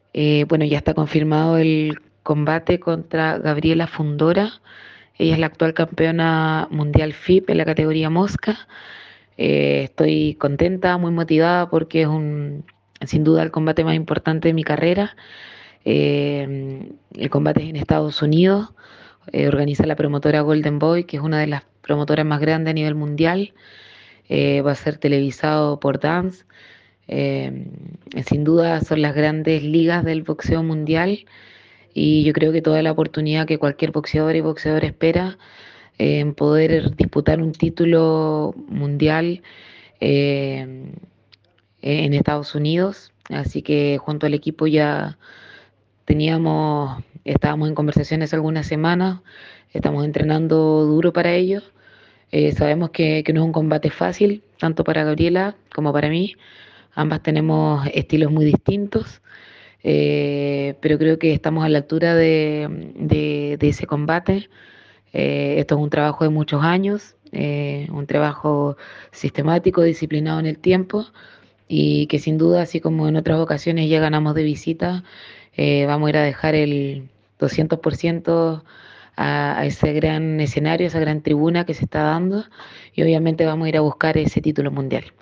Bueno, ya está confirmado el combate contra Gabriela Fundora. Ella es la actual campeona mundial FIP en la categoría mosca. Estoy contenta, muy motivada porque sin duda el combate más importante de mi carrera. El combate es en Estados Unidos. Organiza la promotora Golden Boy, que es una de las promotoras más grandes a nivel mundial. Va a ser televisado por Dance. Eh, Sin duda son las grandes ligas del boxeo mundial y yo creo que toda la oportunidad que cualquier boxeador y boxeador espera en poder disputar un título mundial eh, en Estados Unidos. Así que junto al equipo ya estábamos en conversaciones algunas semanas, estamos entrenando duro para ello. Sabemos que no es un combate fácil, tanto para Gabriela como para mí. Ambas tenemos estilos muy distintos, pero creo que estamos a la altura de ese combate. Esto es un trabajo de muchos años, un trabajo sistemático, disciplinado en el tiempo y que sin duda, así como en otras ocasiones ya ganamos de visita, vamos a ir a dejar el 200% a ese gran escenario, esa gran tribuna que se está dando y obviamente vamos a ir a buscar ese título mundial.